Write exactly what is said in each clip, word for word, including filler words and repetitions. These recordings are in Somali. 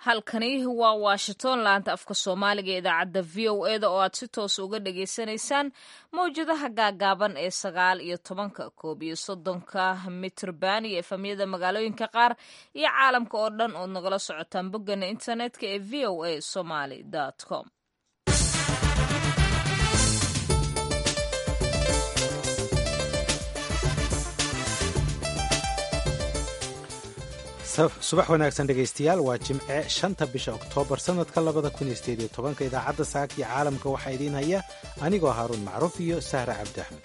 halkani waa washington laanta afka soomaaliga ee idaacadda v o eda oo aad si toos uga dhagaysanaysaan mawjadaha gaagaaban ee sagaal iyo tobanka koob iyo soddonka mitrban iyo efamyada magaalooyinka qaar iyo caalamka oo dhan ood nagala socotaan boggana internetka ee v o a somaly com subax wanaagsan dhegaystayaal waa jimce shanta bisha oktoobar sannadka labada kun iyo sideed iyo tobanka idaacadda saaka iyo caalamka waxaa idiin haya anigoo haaruun macruuf iyo sahra cabdi axmed.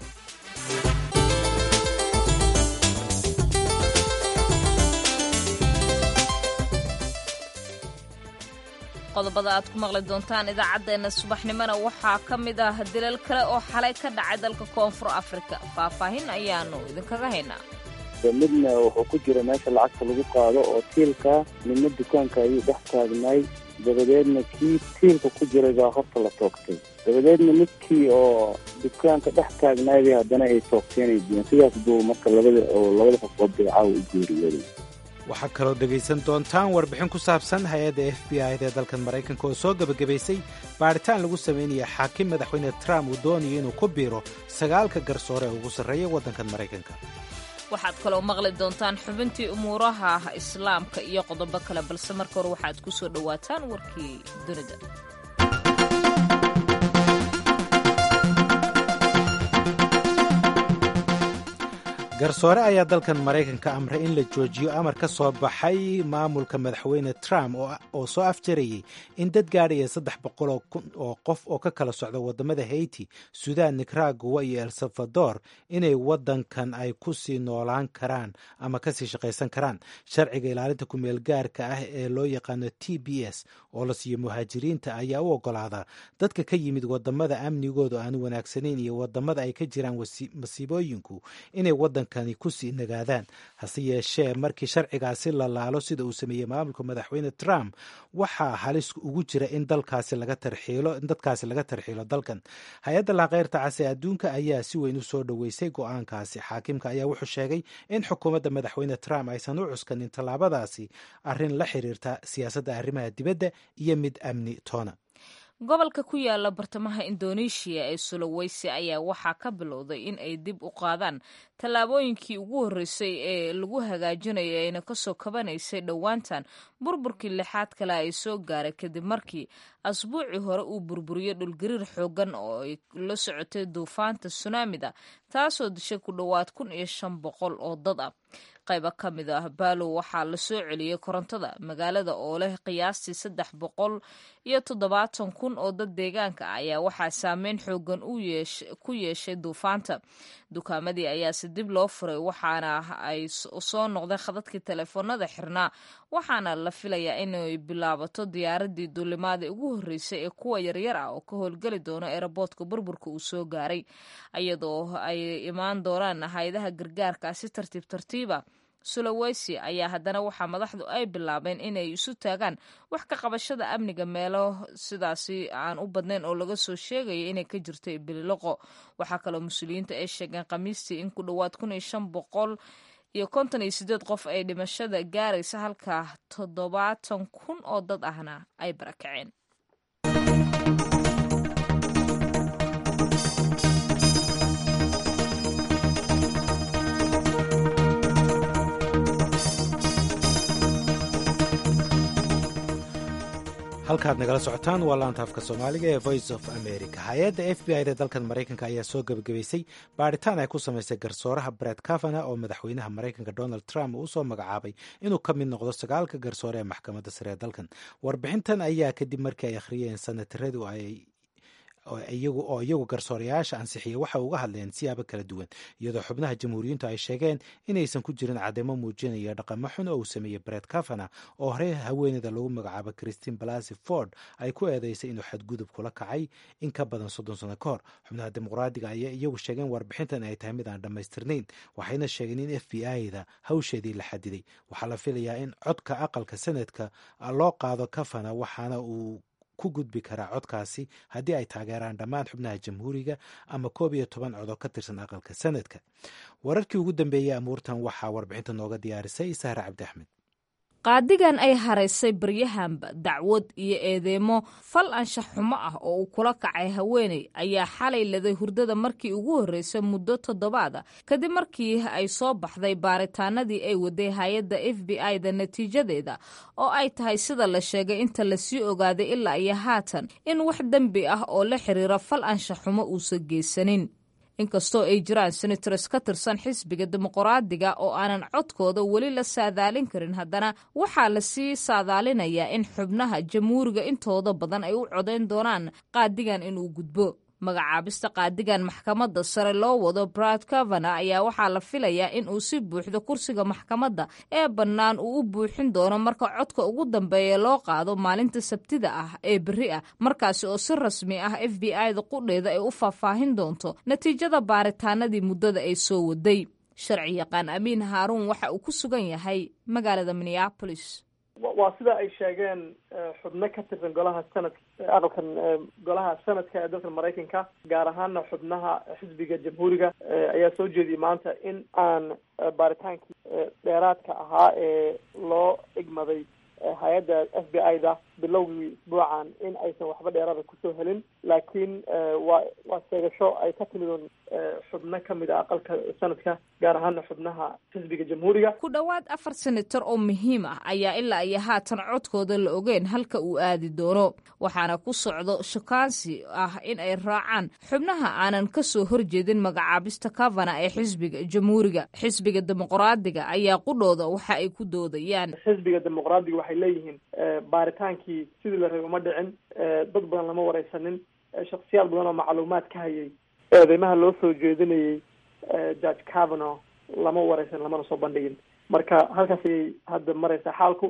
qodobada aad ku maqli doontaan idaacaddeenna subaxnimona waxaa ka mid ah dilal kale oo xalay ka dhacay dalka koonfur afrika faahfaahin ayaanu idinkaga haynaa. midna wuxuu ku jira meesha lacagta lagu qaado oo tiilka midna dukaanka ayuu dhex taagnaay dabadeedna kii tiilka ku jiray baa horta la toogtay dabadeedna midkii oo dukaanka dhex taagnaayba haddana ay toogteenaydiin sidaas buu marka labada oo labada qofood bay caawa u geeriyooday. waxaa kaloo dhegaysan doontaan warbixin ku saabsan hay-adda f b i da ee dalkan maraykanka oo soo gebagabaysay baadhitaan lagu samaynaya xaakim madaxweyne trump uu doonayo inuu ku biiro sagaalka garsoore ee ugu sarreeya waddankan maraykanka. waxaad kaloo maqli doontaan xubintii umuuraha islaamka iyo qodobo kale balse marka hore waxaad ku soo dhowaataan warkii dunida. garsoore ayaa dalkan maraykanka amray in la joojiyo amar ka soo baxay maamulka madaxweyne trump oo soo afjarayay in dad gaadhaya saddex boqol oo qof oo ka kala socda wadamada haiti sudan nicaragua iyo el salvador inay wadankan ay ku sii noolaan karaan ama kasii shaqaysan karaan. sharciga ilaalinta kumeel gaarka ah ee loo yaqaano t b s oo la siiyo muhaajiriinta ayaa u ogolaada dadka ka yimid wadamada amnigoodu aan wanaagsanayn iyo wadamada ay ka jiraan masiibooyinku inay wadan kusii nagaadaan. hase yeeshee markii sharcigaasi la laalo sida uu sameeyey maamulka madaxweyne trump waxaa halis ugu jira in dalkaasi laga tarxiilo in dadkaasi laga tarxiilo dalkan. hay-adda laakeyrta cas ee adduunka ayaa si weyn u soo dhoweysay go-aankaasi. xaakimka ayaa wuxuu sheegay in xukuumadda madaxweyne trump aysan u cuskanin tallaabadaasi arrin la xiriirta siyaasadda arrimaha dibadda iyo mid amni toona. gobolka ku yaala bartamaha indoneeshiya ee sulawesi ayaa waxaa ka bilowday in ay dib u qaadaan tallaabooyinkii ugu horreysay ee lagu hagaajinayo ayna kasoo kabanaysay dhowaantan burburkii lixaad kale ay soo gaaray kadib markii asbuucii hore uu burburiyo dhulgariir xoogan oo ay la socotay duufaanta sunaamida taasoo dishay ku dhowaad kun iyo shan boqol oo dad ah. qayba ka mid ah baalow waxaa la soo celiyey korontada magaalada oo leh qiyaastii saddex boqol iyo toddobaatan kun oo dad deegaanka ah ayaa waxaa saameyn xoogan ku yeeshay duufaanta. dukaamadii ayaase dib loo furay waxaana ay soo noqdeen khadadkii teleefoonada xirnaa waxaana la filayaa inay bilaabato diyaaradii duulimaada ugu horreysay ee kuwa yaryar ah oo ka howlgeli doono eeraboodka burburka uu soo gaaray iyadoo ay imaan doonaan hay-adaha gargaarka si tartiib tartiiba. sulawesi ayaa haddana waxaa madaxdu ay bilaabeen inay isu taagaan wax ka qabashada amniga meelo sidaasi aan u badnayn oo laga soo sheegaya inay ka jirto bililoqo. waxaa kaloo mas-uuliyiinta ay sheegeen khamiistii in ku dhowaad kun iyo shan boqol iyo konton iyo sideed qof ay dhimashada gaaraysa halka toddobaatan kun oo dad ahna ay barakaceen. halkaad nagala socotaan waa laanta afka soomaaliga ee voice of america. hay-adda f b i da dalkan maraykanka ayaa soo gebagabaysay baadhitaan ay ku samaysay garsooraha brett kavanaugh oo madaxweynaha maraykanka donald trump uu soo magacaabay inuu ka mid noqdo sagaalka garsoore ee maxkamadda sare ee dalkan. warbixintan ayaa kadib markii ay akhriyeen sanataradu ay oo iyagu garsoorayaasha ansixiyey waxa uga hadleen siyaabo kala duwan iyadoo xubnaha jamhuuriyiintu ay sheegeen inaysan ku jirin cadeymo muujinaya dhaqamo xun oo uu sameeyey brett kavanaugh oo horey haweeneyda lagu magacaabo christine blasey ford ay ku eedeysay inuu xadgudub kula kacay in ka badan soddon sano ka hor. xubnaha dimuqraadiga ayaa iyagu sheegeen warbixintan ay tahay mid aan dhammaystirnayn waxayna sheegeen in f b i da hawsheedii la xadiday. waxaa la filayaa in codka aqalka sanadka loo qaado kavanaugh waxaana uu ku gudbi karaa codkaasi haddii ay taageeraan dhammaan xubnaha jamhuuriga ama koob iyo toban cod oo ka tirsan aqalka sanadka. wararkii ugu dambeeyey amuurtan waxaa warbixinta nooga diyaarisay sahra cabdi axmed. qaadigan ay haraysay baryahanba dacwad iyo eedeemo fal anshax xumo ah oo uu kula kacay haweeney ayaa xalay laday hurdada markii ugu horreysay muddo toddobaada kadib markii ay soo baxday baaritaanadii ay waday hay-adda f b i da natiijadeeda oo ay tahay sida la sheegay inta lasii ogaaday ilaa iyo haatan in wax dembi ah oo la xiriira fal anshax xumo uusan geysanin inkastoo ay jiraan senators ka tirsan xisbiga dimuqraadiga oo aanan codkooda weli la saadaalin karin haddana waxaa lasii saadaalinayaa in xubnaha jamhuuriga intooda badan ay u codayn doonaan qaadigan inuu gudbo magacaabista qaadigan maxkamadda sare loo wado brad cavana ayaa waxaa la filayaa in uu si buuxdo kursiga maxkamadda ee bannaan uu u buuxin doono marka codka ugu dambeeya loo qaado maalinta sabtida ah ee berri ah markaasi oo si rasmi ah f b i da qudheeda ay u faahfaahin doonto natiijada baaritaanadii muddada ay soo waday sharci yaqaan amiin haaruun waxa uu ku sugan yahay magaalada minneapolis waa sida ay sheegeen xubno ka tirsan golaha sanadka aqalkan golaha sanadka ee dalka maraykanka gaar ahaana xubnaha xisbiga jamhuuriga ayaa soo jeediyay maanta in aan baaritaankii dheeraadka ahaa ee loo igmaday hay-adda f b i da bilowgii isbuucan in aysan waxba dheeraada kusoo helin laakiin waa waa sheegasho ay ka timidoon xubno ka mid a aqalka sanadka gaar ahaana xubnaha xisbiga jamhuuriga ku dhowaad afar senator oo muhiim ah ayaa ilaa iyo haatan codkooda la ogeen halka uu aadi doono waxaana ku socdo shukaansi ah in ay raacaan xubnaha aanan ka soo horjeedin magacaabista cavana ee xisbiga jamhuuriga xisbiga dimuqraadiga ayaa qudhooda waxa ay ku doodayaan xisbiga dimuqraadiga waxay leeyihiin baaritaankii sidii la rabay uma dhicin dad badan lama wareysanin shaksiyaad badan oo macluumaad ka hayay eedeymaha loo soo jeedinayay judge cavano lama wareysan lamana soo bandhigin marka halkaas ayay hadda mareysaa xaalku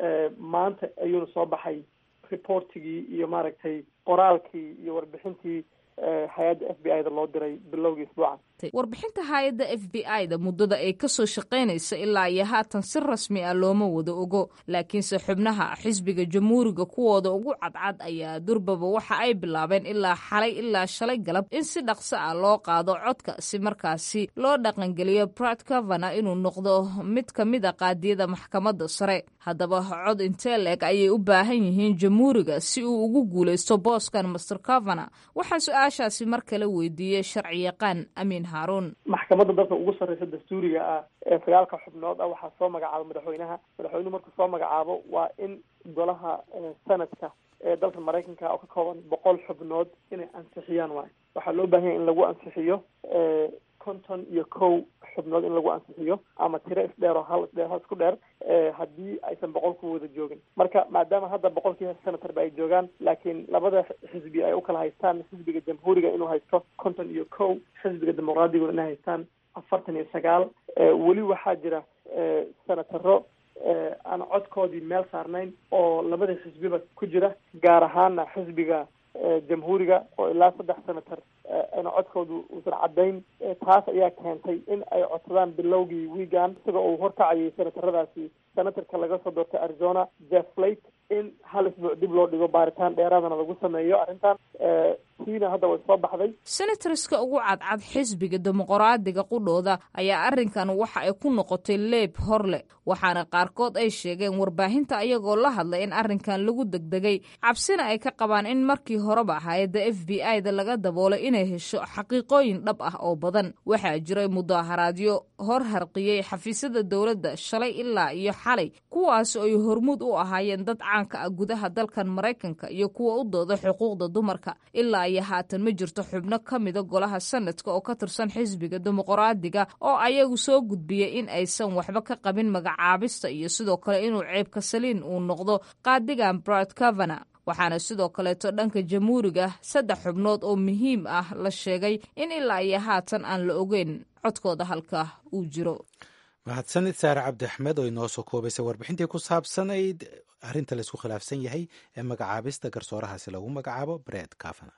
maanta ayuuna soo baxay reportigii iyo maaragtay qoraalkii iyo warbixintii hay-adda f b i da loo diray bilowgii isbuucan warbixinta hay-adda f b i da muddada ay ka soo shaqaynaysa ilaa iyo haatan si rasmi ah looma wada ogo laakiinse xubnaha xisbiga jamhuuriga kuwooda ugu cadcad ayaa durbaba waxa ay bilaabeen ilaa xalay ilaa shalay galab in si dhaqso ah loo qaado codka si markaasi loo dhaqangeliyo brad cavana inuu noqdo mid ka mid a qaadiyada maxkamadda sare haddaba cod intee leeg ayay u baahan yihiin jamhuuriga si uu ugu guulaysto booskan master cavana waxaan su-aashaasi mar kale weydiiyey sharci yaqaan amiin haaruun maxkamadda dalka ugu sarreysa dastuuriga ah ee sagaalka xubnood ah waxaa soo magacaaba madaxweynaha madaxweynuhu markuu soo magacaabo waa in golaha sanadka ee dalka maraykanka oo ka kooban boqol xubnood inay ansixiyaan waayo waxaa loo baahan yahay in lagu ansixiyo konton iyo kow xubnood in lagu ansixiyo ama tiro isdheer oo hal isdheer hal isku dheer haddii aysan boqol ku wada joogin marka maadaama hadda boqolkii senatarba ay joogaan laakiin labada xisbi ay u kala haystaan xisbiga jamhuuriga inuu haysto konton iyo kow xisbiga dimuqraadiga inay haystaan afartan iyo sagaal weli waxaa jira senataro aan codkoodii meel saarnayn oo labada xisbiba ku jira gaar ahaana xisbiga jamhuuriga oo ilaa saddex senator ana codkoodu uusan caddayn taas ayaa keentay in ay codsadaan bilowgii wiigan isaga uu horkacayay senataradaasi senatarka laga soo doortay arizona jeff flake in hal isbuuc dib loo dhigo baaritaan dheeraadana lagu sameeyo arrintan tiina hadda way soo baxday senatorska ugu cadcad xisbiga dimuqraadiga qudhooda ayaa arrinkan waxa ay ku noqotay leeb horle waxaana qaarkood ay sheegeen warbaahinta ayagoo la hadlay in arrinkan lagu degdegay cabsina ay ka qabaan in markii horeba hay-adda f b i da laga daboolay inay hesho xaqiiqooyin dhab ah oo badan waxaa jiray mudaharaadyo hor harqiyey xafiisyada dowladda shalay ilaa iyo xalay kuwaas oo ay hormuud u ahaayeen dad caanka ah gudaha dalkan maraykanka iyo kuwa u dooda xuquuqda dumarka ilaa iyo haatan ma jirto xubno ka mida golaha sanadka oo ka tirsan xisbiga dimuqraadiga oo ayagu soo gudbiyey in aysan waxba ka qabin magacaabista iyo sidoo kale inuu ceebka saliin uu noqdo qaadigan brad cavana waxaana sidoo kaleeto dhanka jamhuuriga saddex xubnood oo muhiim ah la sheegay in ilaa iyo haatan aan la ogeyn codkooda halka uu jiro mahadsanid saare cabdi axmed oo inoo soo koobaysay warbixintii ku saabsanayd arrinta laysku khilaafsan yahay ee magacaabista garsoorahaasi lagu magacaabo brad cavana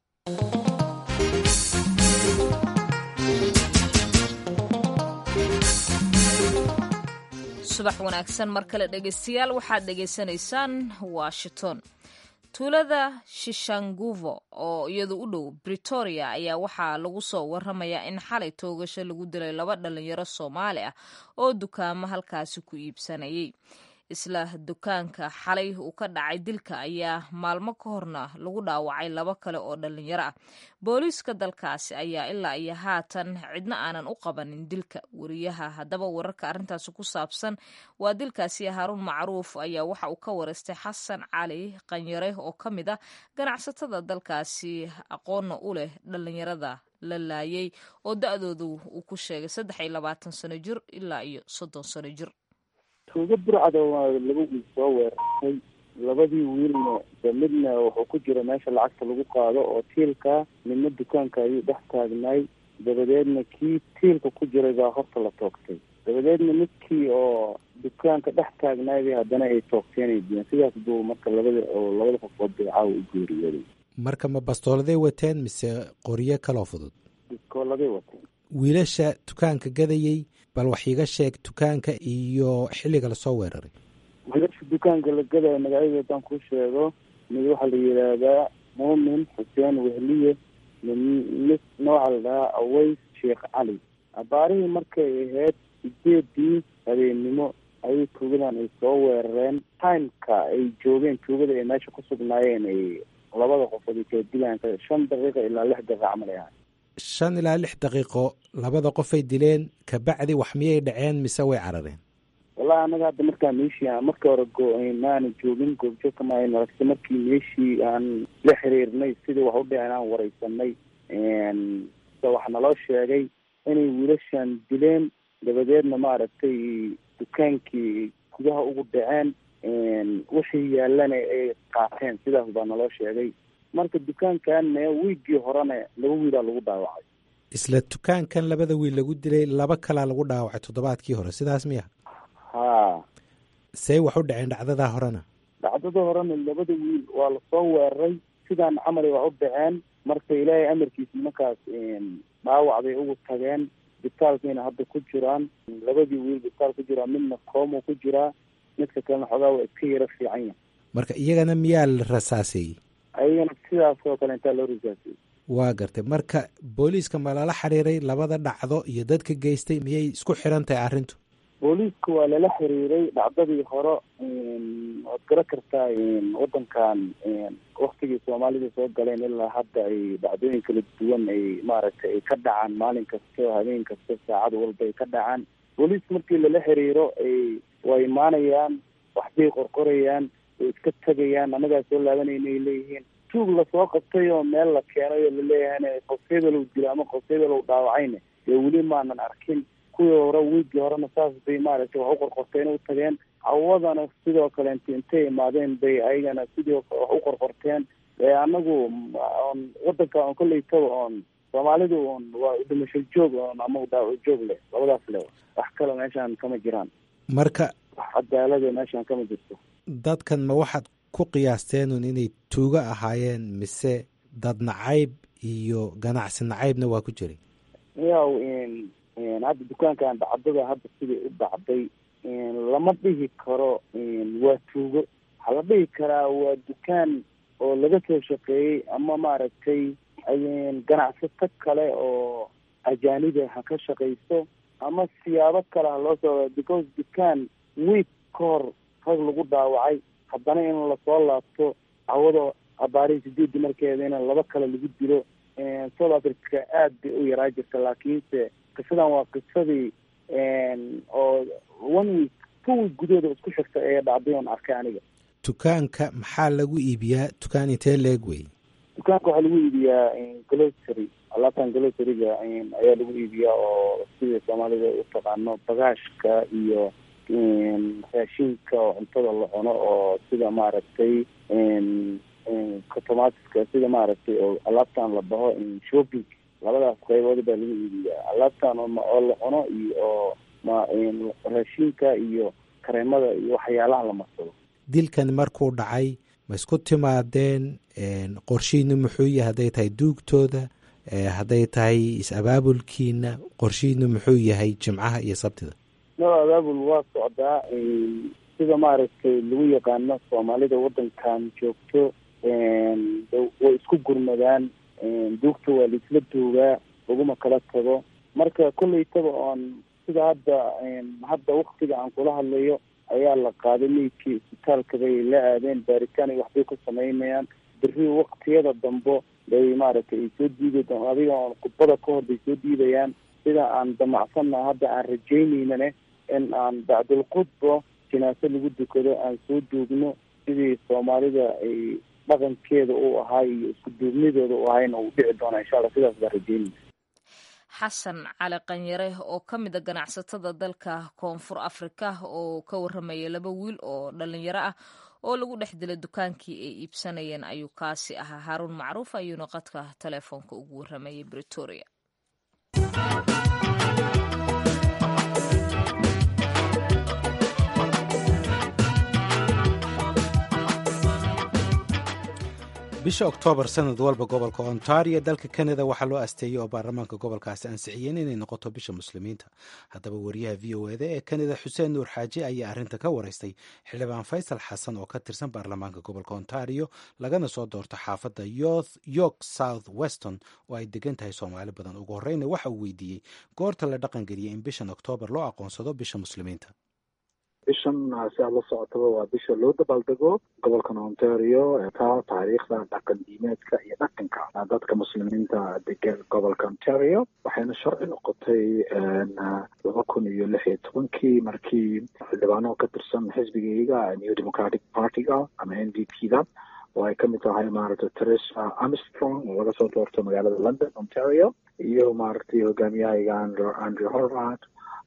subax wanaagsan mar kale dhegeystayaal waxaad dhegaysanaysaan washington tuulada shishanguvo oo iyadu u dhow britoria ayaa waxaa lagu soo waramayaa in xalay toogasho lagu dilay laba dhalinyaro soomaali ah oo dukaamo halkaasi ku iibsanayay isla dukaanka xalay uu ka dhacay dilka ayaa maalmo ka horna lagu dhaawacay laba kale oo dhalinyaro ah. booliiska dalkaasi ayaa ilaa iyo haatan cidna aanan u qabanin dilka. wariyaha haddaba wararka arrintaasi ku saabsan waa dilkaasi haaruun macruuf ayaa waxa uu ka wareystay xasan cali qanyare oo ka mid ah ganacsatada dalkaasi aqoonna u leh dhalinyarada la laayay oo da-doodu uu ku sheegay saddex iyo labaatan sano jir ilaa iyo soddon sano jir. tuugo burcada waa laba wiil soo weerartay. labadii wiilna de midna wuxuu ku jira meesha lacagta lagu qaado oo tiilka, midna dukaanka ayuu dhex taagnaay. dabadeedna kii tiilka ku jiray baa horta la toogtay. dabadeedna midkii oo dukaanka dhex taagnaayba haddana ay toogteenay diyan. sidaas buu marka labada oo labada qofood bay caawa u geeriyooday. marka ma bastooladay wateen mise qoryo kaloo fudud? biskooladay wateen. wiilasha dukaanka gadayey bal wax iiga sheeg dukaanka iyo xilliga lasoo weeraray. wiilasha dukaanka la gadaya magacyada haddaan kuu sheego, mid waxaa la yidhaahdaa muumin xuseen wehliye, mid nooca la dhahaa aways sheekh cali. abaarihii markay ahayd sideedii habeennimo ayay tuugadan ay soo weerareen. timeka ay joogeen tuugada ay meesha ku sugnaayeen ay labada qofood ay kala dilaanka shan daqiiqa ilaa lix daqiiqa camal ay ahay. shan ilaa lix daqiiqo labada qofay dileen, kabacdi wax miyay dhaceen mise way carareen? wallahi anaga hadda markaa meeshii marka hore maana joogin goobjoogka maahan, laakiin markii meeshii aan la xiriirnay sidii wax u dhiceen aan wareysanay so waxaa naloo sheegay inay wiilashan dileen. dabadeedna maaragtay dukaankii gudaha ugu dhaceen, wixii yaalana ay qaateen. sidaas baa naloo sheegay. marka dukaankanna wiigii horena laba wiilaa lagu dhaawacay. isla dukaankan labada wiil lagu dilay laba kalaa lagu dhaawacay toddobaadkii hore, sidaas miya? ha say wax u dhaceen dhacdadaa horena? dhacdada horena labada wiil waa lasoo weeraray sidaan camalay wax u dhaceen. marka ilaahay amarkiisa markaas dhaawac bay ugu tageen. bitaalkiina hadda ku jiraan. labadii wiil bitaal ku jiraa, midna koomo ku jiraa, midka kalena xoogaa waa iska yaro fiican yahay. marka iyagana miyaa la rasaaseeyey? ayagana sidaas oo kale intaa loo rasaasiyey. waa gartay. marka booliiska ma lala xiriiray labada dhacdo iyo dadka geystay, miyay isku xiran tahay arrintu? booliiska waa lala xiriiray. dhacdadii hore waad gara kartaa wadankan waktigii soomaalida soo galeen ilaa hadda ay dhacdooyin kala duwan ay maaragtay ay ka dhacaan maalin kasta, habeen kasta, saacad walba ay ka dhacaan. booliiska markii lala xiriiro ay waa imaanayaan, waxbay qorqorayaan, way iska tegayaan. annagaa soo laabanayna ay leeyihiin tuug lasoo qabtay oo meel la keenay oo laleeyahayna qofeebelow dilo ama qofeebelow dhaawacayna dee weli maanan arkin. kuwii hore wiigii horena saas bay maaragtay wax u qorqorteen u tageen. cawadana sidoo kale int intay imaadeen bay ayagana sidii wax u qorqorteen. anagu on wadanka on kolleytaba oon soomaalidu on waa dhimasho joog on ama dhaawac joog leh, labadaas le wax kale meeshaan kama jiraan. marka wax cadaalada meeshaan kama jirto. dadkan ma waxaad ku qiyaasteenun inay tuugo ahaayeen mise dad nacayb iyo ganacsi nacaybna waa ku jiray? yaw hadda dukaankan dhacdada hadda siday u dhacday lama dhihi karo waa tuugo. waxaa la dhihi karaa waa dukaan oo laga soo shaqeeyey ama maaragtay ganacsato kale oo ajaanida ha ka shaqayso ama siyaabo kale ha loo soo because dukaan wiig ka hor rag lagu dhaawacay, haddana in lasoo laabto cawado abaarihii sideedii markeeda in laba kale lagu dilo. south africa aad bay u yaraa jirta, laakiinse qisadan waa qisadii oo one week two week gudahooda isku xigta ee dhacday oon arkay aniga. dukaanka maxaa lagu iibiyaa? dukaan intee leeg wey? dukaanka waxaa lagu iibiyaa glocery, alaabtan gloceryga ayaa lagu iibiyaa oo sidai soomaalida u taqaano bagaashka iyo raashinka oo cuntada la cuno oo sida maaragtay automatiska sida maaragtay oo alaabtan la dhaho shopping. labadaas qaybood baa lagu iibiyaa alaabtan oo la cuno iyo oo ma raashinka iyo kareemada iyo waxyaalaha la marsado. dilkan markuu dhacay ma isku timaadeen? qorshihiina muxuu yahay? hadday tahay duugtooda, hadday tahay is-abaabulkiina, qorshihiina muxuu yahay jimcaha iyo sabtida? no abaabul waa socdaa sida maaragtay lagu yaqaano soomaalida wadankan joogto. way isku gurmadaan, duugta waa laisla duugaa, laguma kala tago. marka kolleytaba oon sida hadda hadda waktiga aan kula hadlayo ayaa la qaaday meydkii isbitaalka bay la aadeen baaritaan ay waxbay ku samaynayaan berri waqtiyada dambe bay maaragtay ay soo diidi doon adiga oon khudbada ka hor bay soo diidayaan sida aan damacsanna hadda aan rajaynaynane in aan bacdul khudbo jinaase lagu dukado aan soo duugno sidii soomaalida ay dhaqankeeda u ahaa iyo isku duubnidooda u ahayna uu dhici doona insha allah sidaas baan rajaynayna xasan cali qanyare oo ka mid a ganacsatada dalka koonfur afrika oo ka warramaya laba wiil oo dhalinyaro ah oo lagu dhex dilay dukaankii ay iibsanayeen ayuu kaasi ahaa haaruun macruuf ayuuna qadka telefoonka ugu warramayay bretoria. bisha oktoobar sanad walba gobolka ontario dalka canada waxaa loo asteeyey oo baarlamaanka gobolkaasi ansixiyeen inay noqoto bisha muslimiinta. haddaba wariyaha v o eda ee canada xuseen nuur xaaji ayaa arrinta ka waraystay xildhibaan faysal xasan oo ka tirsan baarlamaanka gobolka ontario lagana soo doorto xaafadda york south weston oo ay degan tahay soomaali badan. ugu horeyna waxa uu weydiiyey goorta la dhaqangeliyay in bishan oktoobar loo aqoonsado bisha muslimiinta. bishan si aad la socotaba waa bisha loo dabaaldego gobolkan ontario taa taariikhda dhaqan diimeedka iyo dhaqanka dadka muslimiinta degan gobolka ontario waxayna sharci noqotay laba kun iyo lix iyo tobankii markii xildhibaano ka tirsan xisbigayga new democratic partyga ama n d p da oo ay kamid tahay maaragtay Teresa Armstrong oo laga soo doorto magaalada London Ontario iyo maaragtay hogaamiyahayga Andrew Horwath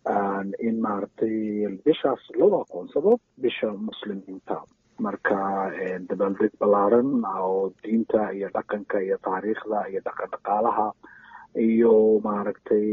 in maaragtay bishaas loo aqoonsado bisha muslimiinta. marka dabaaldeg ballaaran oo diinta iyo dhaqanka iyo taariikhda iyo dhaqan dhaqaalaha iyo maaragtay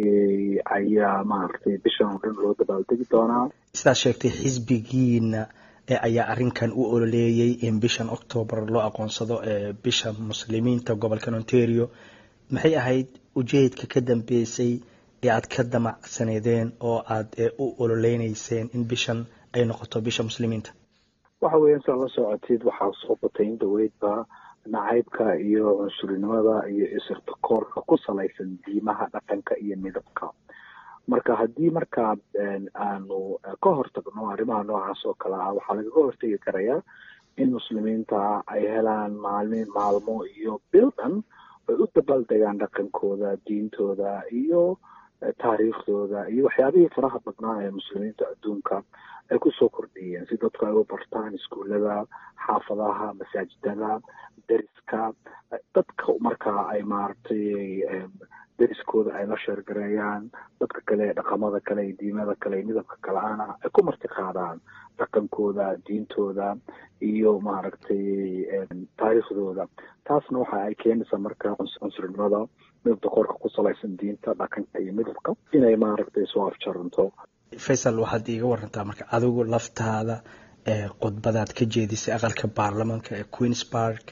ayaa maaragtay bishan oo dhan loo dabaaldegi doonaa. sidaad sheegtay xisbigiina ayaa arrinkan u ololeeyey in bishan octoobar loo aqoonsado bisha muslimiinta gobolkan Ontario. maxay ahayd ujeedka ka dambeysay ee aad ka damacsaneedeen oo aad u ololeynayseen in bishan ay noqoto bisha muslimiinta? waxa weeyaan saa la socotid waxaa soo batay in dhaweydba nacaybka iyo cunsurinimada iyo isirtakoorka ku salaysan diimaha dhaqanka iyo midabka. marka haddii markaa aanu ka hortagno arrimaha noocaas oo kale ah waxaa lagaga hortegi karayaa in muslimiinta ay helaan maalmin maalmo iyo bil dhan ay u dabaaldegaan dhaqankooda diintooda iyo taariikhdooda iyo waxyaabihii faraha badnaa ee muslimiinta adduunka ay kusoo kordhiyeen si dadku ay u bartaan iskuullada xaafadaha masaajidada deriska dadka markaa ay maaragtay deriskooda ay la sheergareeyaan dadka kale dhaqamada kale iyo diimada kale iyo midabka kale ana ay ku marti qaadaan dhaqankooda diintooda iyo maaragtay taariikhdooda. taasna waxa ay keenaysaa markaa cunsurinimada midabka korka ku salaysan diinta dhaqanka iyo midabka inay maaragtay soo afjaranto. faysal waxaad iiga warantaa marka adigu laftaada khudbadaad ka jeedisay aqalka baarlamaanka ee Queen's Park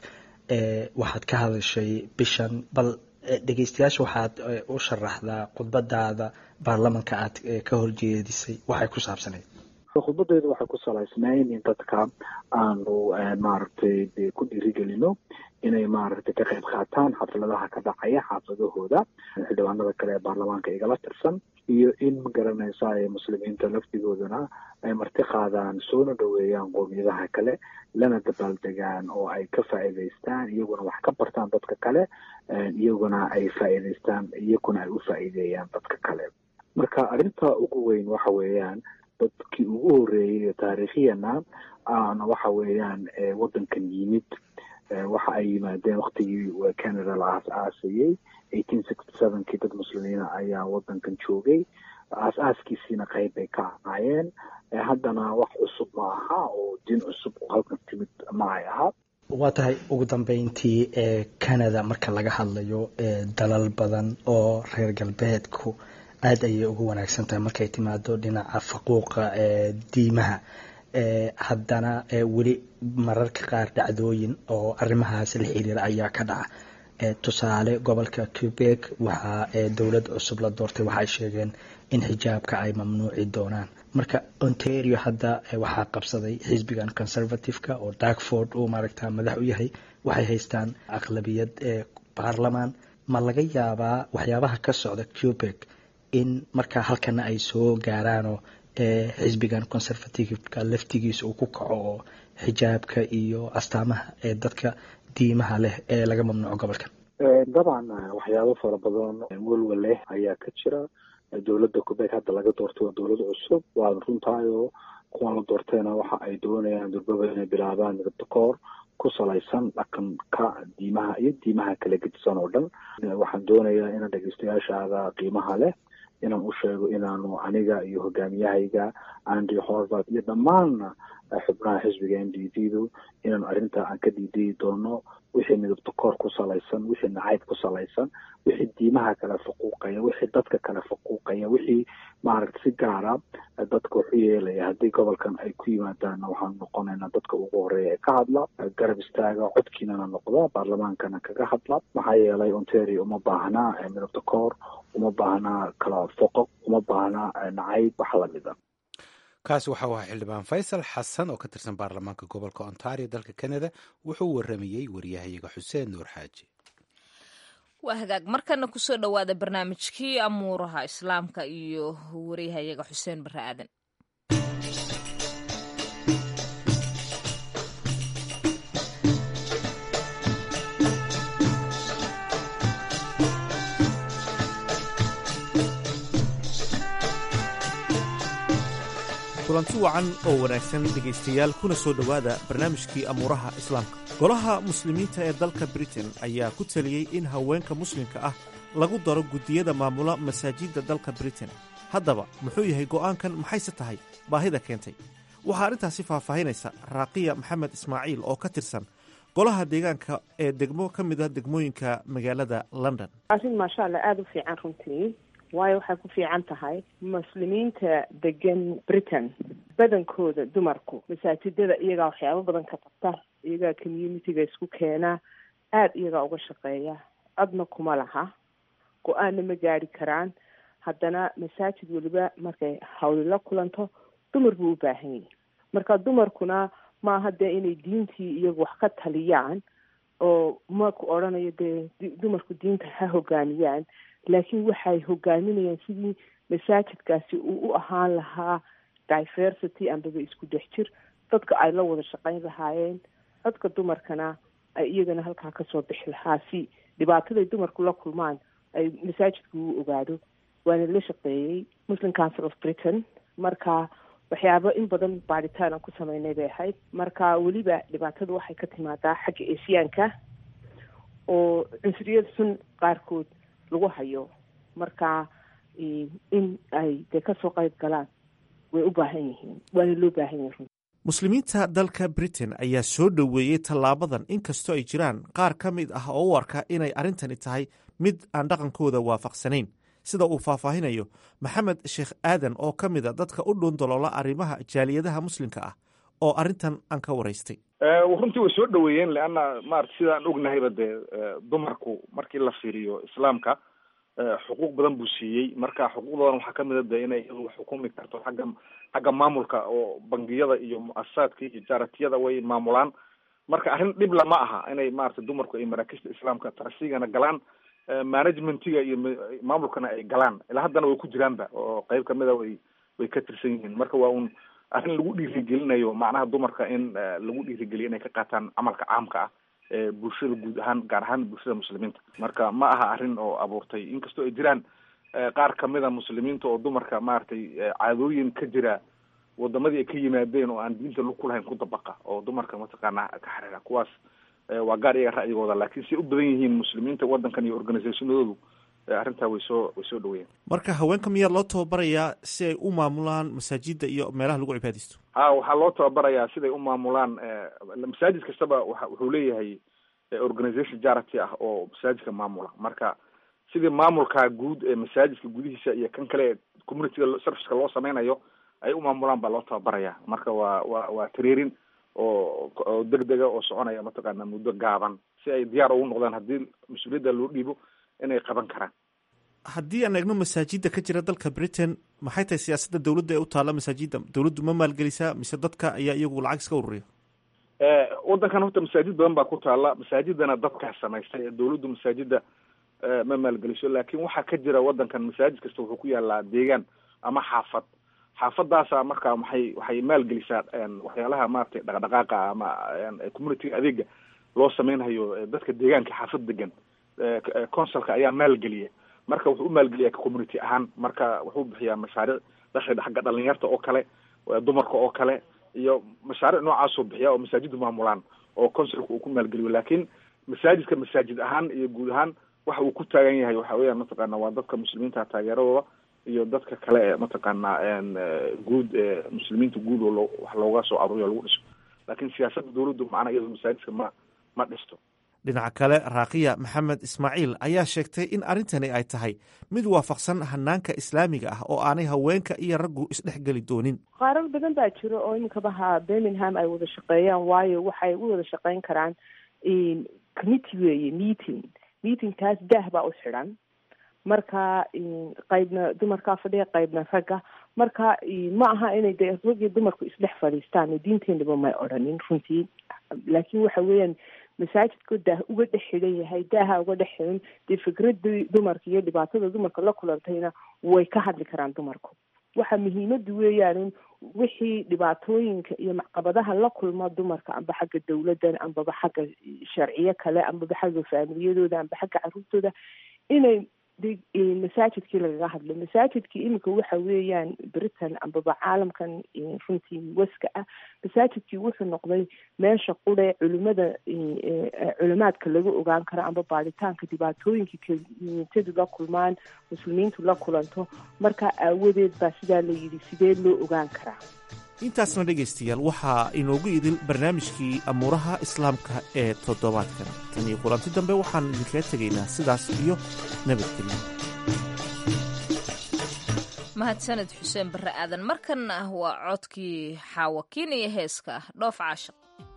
waxaad ka hadashay bishan bal dhegeystayaasha waxaad u sharaxdaa khudbadaada baarlamaanka aad ka horjeedisay waxay ku saabsaneyd. khudbadeedu waxay ku salaysnayn in dadka aanu maaragtay ku dhiirigelino inay maaragtay ka qayb qaataan xafladaha ka dhacaya xaafadahooda xildhibaanada kale ee baarlamaanka igala tirsan iyo in magaranaysa ay muslimiinta laftigoodana ay marti qaadaan soona dhaweeyaan qoomiyadaha kale lana dabaaldegaan oo ay ka faa'iidaystaan iyaguna wax ka bartaan dadka kale iyaguna ay faa'iidaystaan iyaguna ay u faa'iideeyaan dadka kale. marka arrinta ugu weyn waxa weeyaan dadkii ugu horreeyey taariikhiyana aana waxa weeyaan waddankan yimid waxa ay yimaadeen waqtigii Canada la aasaasayey eighteen sixty seven kii dad muslimiina ayaa waddankan joogay aasaaskiisiina qayb bay ka ahaayeen. haddana wax cusub ma aha oo diin cusub oo halkan timid ma ay aha. waa tahay ugu dambeyntii ee Canada marka laga hadlayo dalal badan oo reer galbeedku aad ayay ugu wanaagsan tahay markay timaado dhinaca faquuqa ee diimaha. haddana weli mararka qaar dhacdooyin oo arrimahaas la xiriira ayaa ka dhaca. tusaale gobolka Quebec waxaa dowlad cusub la doortay waxay sheegeen in xijaabka ay mamnuuci doonaan. marka Ontario hadda waxaa qabsaday xisbigan conservative-ka oo Darkford uu maaragtaa madax u yahay. waxay haystaan aqlabiyad ee baarlamaan. ma laga yaabaa waxyaabaha ka socda Quebec in markaa halkana ay soo gaaraanoo xisbigan conservativeka laftigiisa uu ku kaco oo xijaabka iyo astaamaha ee dadka diimaha leh ee laga mamnuuco gobolkan? dabcan waxyaabo fara badan walwa leh ayaa ka jira. dowladda Quebec hadda laga doortay waa dowlad cusub, waa runtaayo kuwan la doortayna waxa ay doonayaan durbaba inay bilaabaan midabta koor ku salaysan dhaqanka diimaha iyo diimaha kala gedisan oo dhan. waxaan doonayaa inaan dhegeystayaashaada qiimaha leh inaan u sheego inaanu aniga iyo hogaamiyahayga Andrew Horvath iyo dhammaan xubnaha xisbiga N D P-du inaan arrinta aan ka diiday doono wixii midabta koor ku salaysan, wixii nacayb ku salaysan, wixii diimaha kala faquuqaya, wixii dadka kala faquuqaya, wixii maaragtay si gaara dadka wuxu yeelaya haddii gobolkan ay ku yimaadaan waxaan noqonaynaa dadka ugu horeeya ee ka hadla, garab istaaga, codkiinana noqda, baarlamaankana kaga hadla. maxaa yeelay Ontario uma baahnaa midabta koor, uma baahnaa kala foqoq, uma baahnaa nacayb wax lamida. kaasi waxa uu ahaa xildhibaan faysal xasan oo ka tirsan baarlamaanka gobolka Ontario dalka Canada. wuxuu waramayey wariyahayaga xuseen nuur xaaji. waa hagaag markana kusoo dhawaada barnaamijkii amuuraha islaamka iyo wariyahayaga xuseen bare aadan. kulanti wacan oo wanaagsan dhegaystayaal, kuna soo dhowaada barnaamijkii amuuraha islaamka. golaha muslimiinta ee dalka britain ayaa ku taliyey in haweenka muslimka ah lagu daro guddiyada maamula masaajidda dalka britain. haddaba muxuu yahay go'aankan, maxayse tahay baahida keentay? waxaa arrintaasi faahfaahinaysa raaqiya maxamed ismaaciil oo ka tirsan golaha deegaanka ee degmo ka mid ah degmooyinka magaalada london. arrin maasha allah aada u fiican runtii, waayo waxay ku fiican tahay muslimiinta degan britain badankooda dumarku masaajidada iyagaa waxyaabo badan ka qabta, iyagaa communitiga isku keena, aada iyagaa uga shaqeeya, adna kuma laha, go-aanna ma gaari karaan. haddana masaajid weliba markay hawli la kulanto dumar buu u baahan yahay. marka dumarkuna maaha dee inay diintii iyagu wax ka taliyaan oo maku odhanayo dee dumarku diinta ha hogaamiyaan, laakiin waxay hogaaminayaan sidii masaajidkaasi uu u ahaan lahaa diversity ambaba isku dhex jir, dadka ay la wada shaqayn lahaayeen, dadka dumarkana ay iyagana halkaa kasoo bixi lahaa si dhibaataday dumarku la kulmaan ay masaajidku u ogaado. waana la shaqeeyey Muslim Council of Britain, marka waxyaabo in badan baaritaan aan ku sameynay bay ahayd. marka weliba dhibaatadu waxay ka timaadaa xagga eeshiyaanka oo cunsuriyad sun qaarkood lagu hayo, marka in ay dee kasoo qayb galaan way u baahan yihiin, waana loo baahan yahay. muslimiinta dalka britain ayaa soo dhoweeyey tallaabadan, inkastoo ay jiraan qaar ka mid ah oo u arka inay arrintani tahay mid aan dhaqankooda waafaqsanayn, sida uu faahfaahinayo maxamed sheekh aadan oo ka mid a dadka u dhuundaloola arrimaha jaaliyadaha muslimka ah oo arrintan aan ka waraystay. runtii way soo dhoweeyeen, leanna maarata sidaan ognahayba dee dumarku markii la fiiriyo islaamka xuquuq badan buu siiyey. marka xuquuqdoodan waxaa kamid a de inay iyadu xukumi karto xagga xagga maamulka oo bangiyada iyo mu-asasaadka iyo jaaratiyada way maamulaan. marka arrin dhibla ma aha inay maarata dumarku ay maraakista islaamka tarsigana galaan, managementiga iyo maamulkana ay galaan. ilaa haddana way ku jiraanba oo qayb kamida way way ka tirsan yihiin. marka waa un arrin lagu dhiirigelinayo macnaha dumarka in lagu dhiirigeliyo inay ka qaataan camalka caamka ah ee bulshada guud ahaan, gaar ahaan bulshada muslimiinta. marka ma aha arrin oo abuurtay, inkastoo ay jiraan qaar kamida muslimiinta oo dumarka maaragtay caadooyin ka jira wadamadii ay ka yimaadeen oo aan diinta lug ku lahayn ku dabaqa oo dumarka mataqaana ka xiriira. kuwaas waa gaar iyaga ra'yigooda, laakiin si u badan yihiin muslimiinta wadankan iyo organisationadoodu arrintaa way soo way soo dhaweeyeen. marka haweenka miyaa loo tababarayaa si ay u maamulaan masaajida iyo meelaha lagu cibaadaysto? ha waxaa loo tababarayaa siday u maamulaan. masaajid kastaba wa wuxuu leeyahay organisation charity ah oo masaajidka maamula. marka sidii maamulka guud ee masaajidka gudihiisa iyo kan kale communityga serviceka loo sameynayo ay u maamulaan baa loo tababarayaa. marka waa waa waa tareerin oo oo degdega oo soconaya mataqaana muddo gaaban si ay diyaar ugu noqdaan haddii mas-uuliyadda loo dhiibo inay qaban karaan. haddii aan eegno masaajida ka jira dalka britain, maxay tahay siyaasadda dawladda ee u taalla masaajida? dawladdu ma maalgelisaa mise dadka ayaa iyagu lacag iska ururiya? waddankan horta masaajid badan baa ku taalla, masaajidana dadkaa samaystay ee dawladdu masaajida ma maalgeliso. laakiin waxaa ka jira waddankan masaajid kasta wuxuu ku yaalaa deegaan ama xaafad. xaafadaasa marka maxay waxay maalgelisaa waxyaalaha maaragtay dhaqdhaqaaqa ama community adeega loo sameynhayo dadka deegaanka xaafad degan consulka ayaa maalgeliya marka wuxuu u maalgeliyaa community ahaan marka wuxuu bixiyaa mashaariic dakhliga xagga dhalinyarta oo kale dumarka oo kale iyo mashaariic noocaasoo bixiya oo masaajida maamulaan oo consulka uu ku maalgeliyo laakiin masaajidka masaajid ahaan iyo guud ahaan waxa uu ku taagan yahay waxa weeyaan mataqaana waa dadka muslimiinta taageeradooda iyo dadka kale ee mataqaana guud muslimiinta guud oo wax looga soo aruuriyo lagu dhiso laakiin siyaasadda dawladdu macnaha iyadoo masaajidka ma ma dhisto dhinaca kale raaqiya maxamed ismaaciil ayaa sheegtay in arrintani ay tahay mid waafaqsan hanaanka islaamiga ah oo aanay haweenka iyo raggu isdhexgeli doonin qaarar badan baa jiro oo iminkabaha birmingham ay wada shaqeeyaan waayo waxay u wada shaqeyn karaan committee weeye meeting meetingkaas daah baa u xidhan marka qaybna dumarkaa fadhiya qaybna ragga marka ma aha inay de rag iyo dumarku isdhex fadhiistaan diinteenaba may odhanin runtii laakiin waxa weeyaan masaajidku daah uga dhex xidhan yahay daaha uga dhex xidhan dee fikradii dumarka iyo dhibaatada dumarka la kulantayna way ka hadli karaan dumarku waxa muhiimadu weeyaan in wixii dhibaatooyinka iyo macqabadaha la kulma dumarka amba xagga dawladdan ambaba xagga sharciyo kale ambaba xagga faamiliyadooda amba xagga caruurtooda inay masaajidkii lagaga hadlo masaajidkii iminka waxa weeyaan britain ambaba caalamkan runtii waska ah masaajidkii wuxuu noqday meesha qudhe culimada culimaadka lagu ogaan karo amba baaritaanka dhibaatooyinka communitadu la kulmaan muslimiintu la kulanto marka aawadeed baa sidaa la yidhi sidee loo ogaan karaa intaasna dhegaystayaal waxaa inoogu idil barnaamijkii amuuraha islaamka ee toddobaadkan tan iyo kulanti dambe waxaan idinkaga tegaynaa sidaas iyo nabadgelyo mahadsaned xuseen barre aadan markanna ah waa codkii xaawakiin iyo heeska ah dhoof caashaq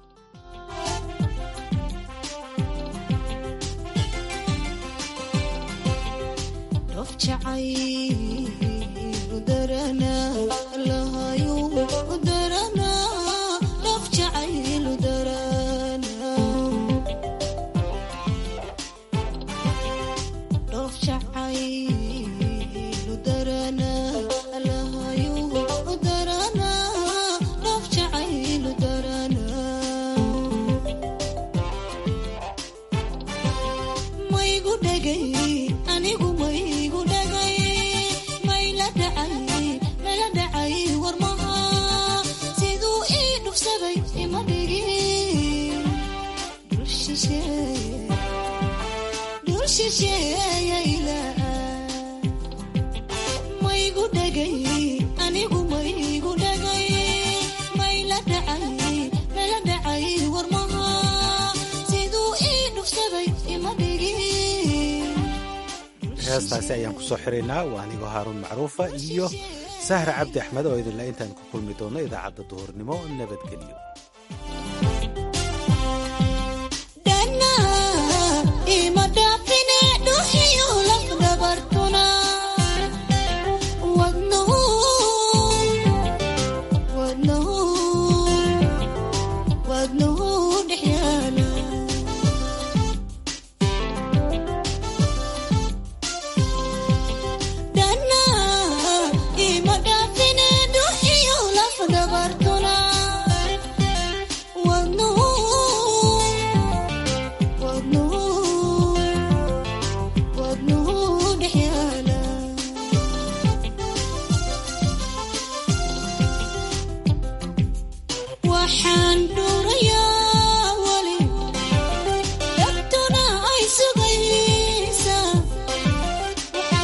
heestaasi ayaan ku soo xiraynaa waa anigoo haaruun macruufa iyo sahra cabdi axmed oo idinle intaan ku kulmi doono idaacadda duhurnimo nabadgelyo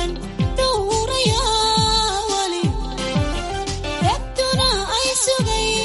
Sugay